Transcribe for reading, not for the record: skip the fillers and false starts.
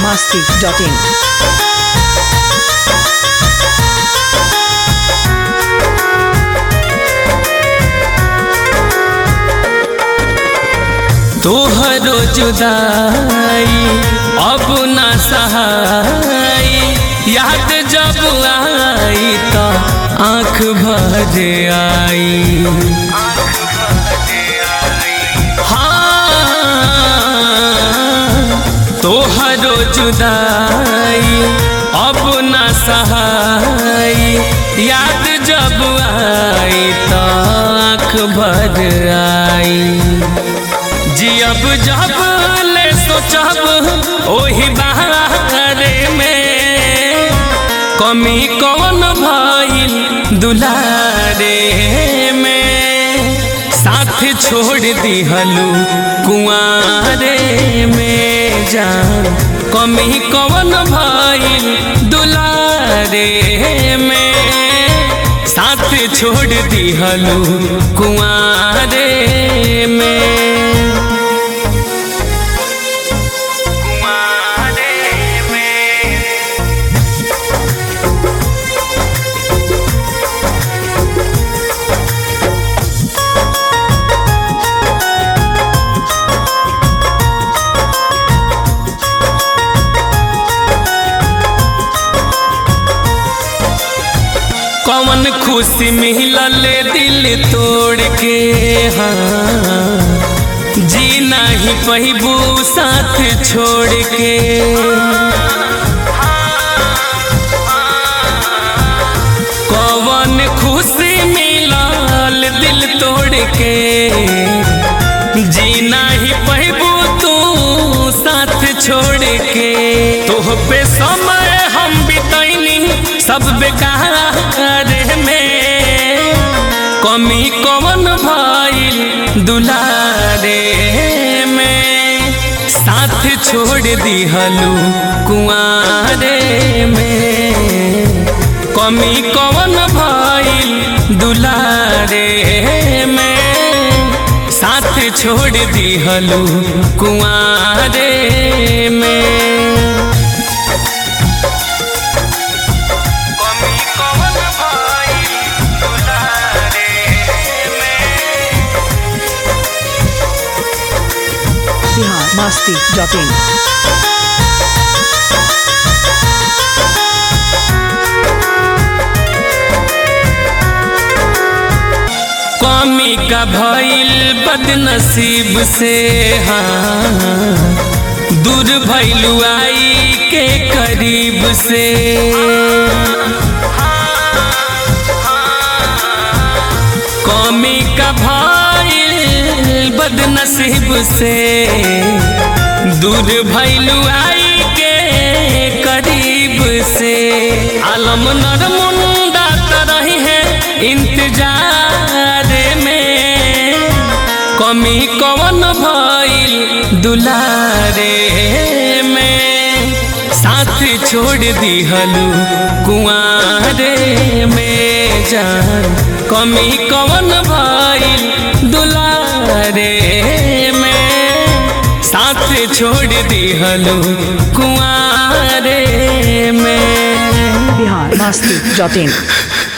biharmasti.in। तोहरो जुदाई अब ना सहाई, याद जब आई तो आँख भर आई। हाँ, तोहरो जुदाई अब ना सहाई, याद जब आई तो आँख भर आई। जियब जब ले सोचब ओही बारे में, कमी कौन भइल दुलारे में। साथ छोड़ दिहलू कुआरे में जान, कमी कौन भइल दुलारे में। साथ छोड़ दिहलू कुआरे में। कौन खुशी मिलल दिल तोड़ के, हाँ जी नहीं पहिबू साथ छोड़ के। कौन खुशी मिलल दिल तोड़ के, जी नहीं पहिबू तू साथ छोड़ के। तोह पे समय हम बितैनी सब बेकार में, कमी कौन भइल दुलारे में। साथ छोड़ दिहलू कुआरे में, कमी कौन भइल दुलारे में। साथ छोड़ दिहलू कुआरे में। biharmasti.in। कमी का भइल बदनसीब से, हाँ दूर भइलू आई के करीब से। कमी का भइल बदनसीब से, दूर भइलू आई के करीब से। आलम नर मुंडा तरही है इंतजार में, कमी कौन भइल दुलारे में। साथ छोड़ दिहलू कुआरे में जान, कमी कौन भइल दुलारे में। साथ छोड़ दिहलू कुआरे में। biharmasti.in।